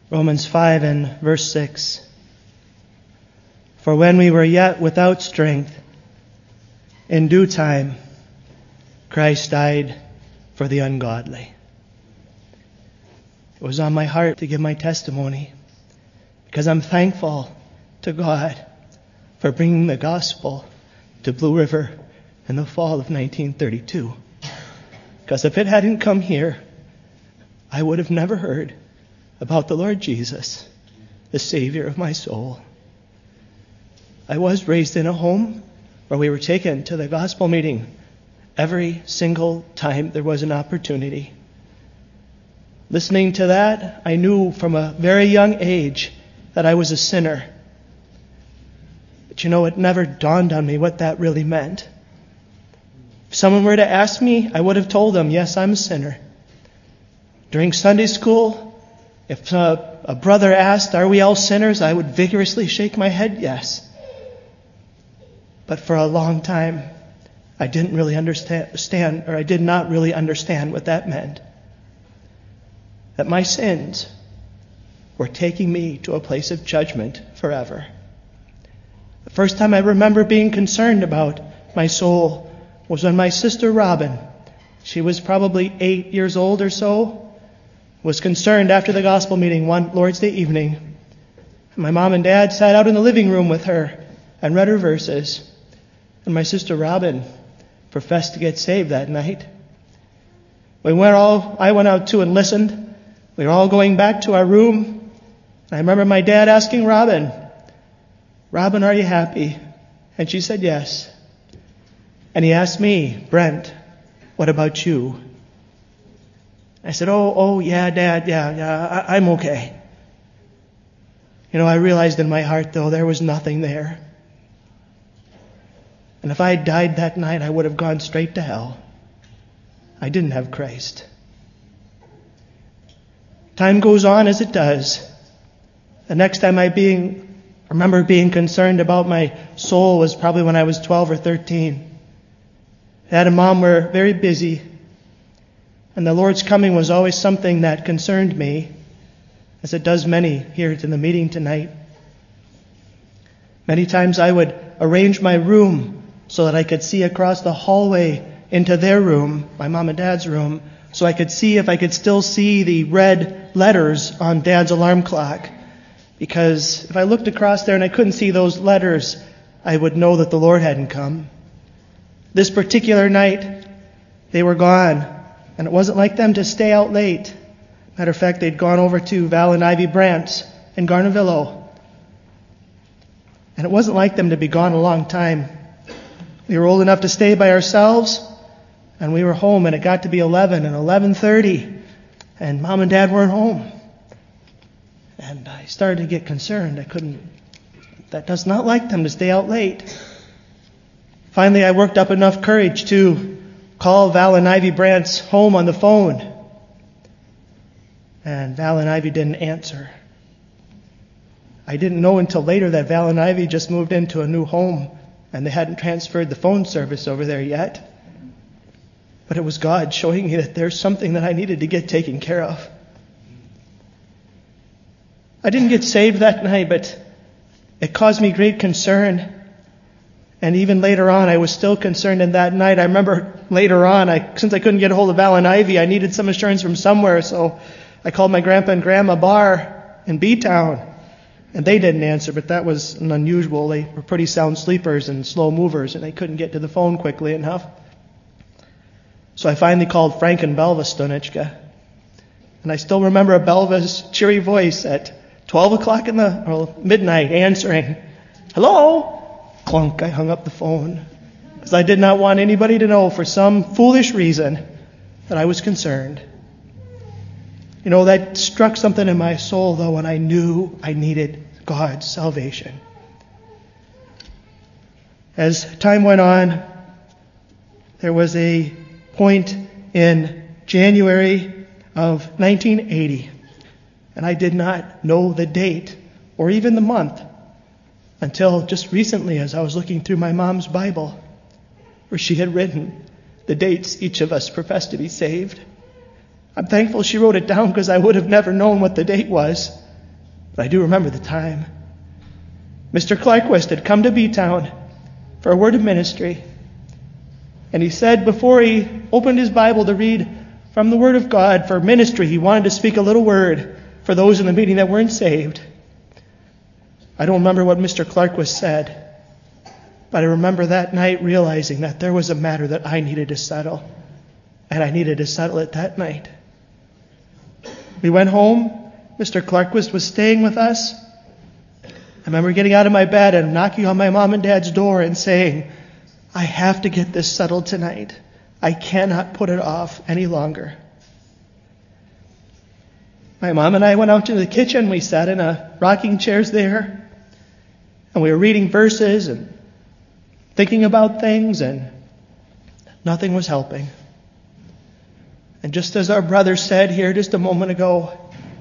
Romans 5 and verse 6. For when we were yet without strength, in due time, Christ died for the ungodly. It was on my heart to give my testimony because I'm thankful to God for bringing the gospel to Blue River in the fall of 1932. Because if it hadn't come here, I would have never heard about the Lord Jesus, the Savior of my soul. I was raised in a home where we were taken to the gospel meeting every single time there was an opportunity. Listening to that, I knew from a very young age that I was a sinner. But it never dawned on me what that really meant. If someone were to ask me, I would have told them, yes, I'm a sinner. During Sunday school, if a brother asked, are we all sinners? I would vigorously shake my head, yes. But for a long time, I didn't really understand, or I did not really understand what that meant. That my sins were taking me to a place of judgment forever. The first time I remember being concerned about my soul was when my sister Robin, she was probably 8 years old or so, was concerned after the gospel meeting one Lord's Day evening. My mom and dad sat out in the living room with her and read her verses. And my sister Robin professed to get saved that night. I went out too and listened. We were all going back to our room. I remember my dad asking Robin, are you happy? And she said yes. And he asked me, Brent, what about you? I said, oh yeah, Dad, yeah, I'm okay. I realized in my heart, though, there was nothing there. And if I had died that night, I would have gone straight to hell. I didn't have Christ. Time goes on as it does. The next time I remember being concerned about my soul was probably when I was 12 or 13. Dad and Mom were very busy. And the Lord's coming was always something that concerned me, as it does many here in the meeting tonight. Many times I would arrange my room so that I could see across the hallway into their room, my mom and dad's room, so I could see if I could still see the red letters on Dad's alarm clock. Because if I looked across there and I couldn't see those letters, I would know that the Lord hadn't come. This particular night, they were gone. And it wasn't like them to stay out late. Matter of fact, they'd gone over to Val and Ivy Brandt's in Garnavillo. And it wasn't like them to be gone a long time. We were old enough to stay by ourselves, and we were home, and it got to be 11 and 11:30, and Mom and Dad weren't home. And I started to get concerned. That does not like them to stay out late. Finally, I worked up enough courage to call Val and Ivy Brandt's home on the phone. And Val and Ivy didn't answer. I didn't know until later that Val and Ivy just moved into a new home and they hadn't transferred the phone service over there yet. But it was God showing me that there's something that I needed to get taken care of. I didn't get saved that night, but it caused me great concern. And even later on, I was still concerned. And that night, I remember later on, since I couldn't get a hold of Val and Ivy, I needed some assurance from somewhere. So I called my grandpa and grandma bar in B-Town. And they didn't answer, but that was unusual. They were pretty sound sleepers and slow movers, and they couldn't get to the phone quickly enough. So I finally called Frank and Belva Stonichka. And I still remember Belva's cheery voice at 12 o'clock midnight answering, "Hello?" Clunk, I hung up the phone because I did not want anybody to know for some foolish reason that I was concerned. That struck something in my soul, though, and I knew I needed God's salvation. As time went on, there was a point in January of 1980, and I did not know the date or even the month until just recently as I was looking through my mom's Bible, where she had written the dates each of us professed to be saved. I'm thankful she wrote it down because I would have never known what the date was But I do remember the time. Mr. Clarquist had come to B-Town for a word of ministry. And he said before he opened his Bible to read from the Word of God for ministry, he wanted to speak a little word for those in the meeting that weren't saved. I don't remember what Mr. Clarquist said, but I remember that night realizing that there was a matter that I needed to settle, and I needed to settle it that night. We went home. Mr. Clarquist was staying with us. I remember getting out of my bed and knocking on my mom and dad's door and saying, I have to get this settled tonight. I cannot put it off any longer. My mom and I went out to the kitchen. We sat in rocking chairs there, and we were reading verses and thinking about things, and nothing was helping. And just as our brother said here just a moment ago,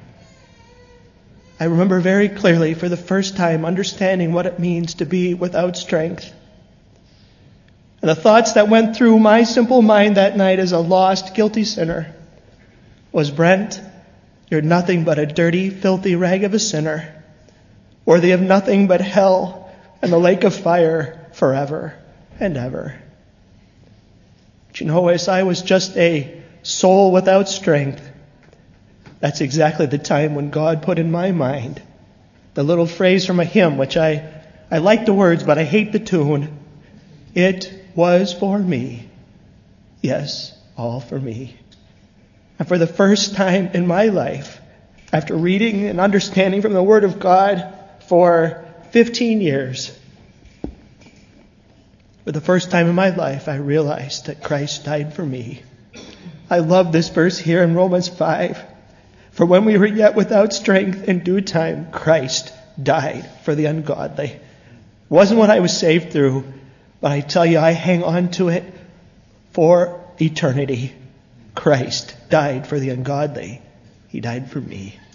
I remember very clearly for the first time understanding what it means to be without strength. And the thoughts that went through my simple mind that night as a lost, guilty sinner was, Brent, you're nothing but a dirty, filthy rag of a sinner, worthy of nothing but hell and the lake of fire forever and ever. But you know, as I was just a soul without strength, that's exactly the time when God put in my mind the little phrase from a hymn, which I like the words, but I hate the tune. It was for me. Yes, all for me. And for the first time in my life, after reading and understanding from the Word of God for 15 years, for the first time in my life, I realized that Christ died for me. I love this verse here in Romans 5. For when we were yet without strength, in due time, Christ died for the ungodly. It wasn't what I was saved through, but I tell you, I hang on to it for eternity. Christ died for the ungodly. He died for me.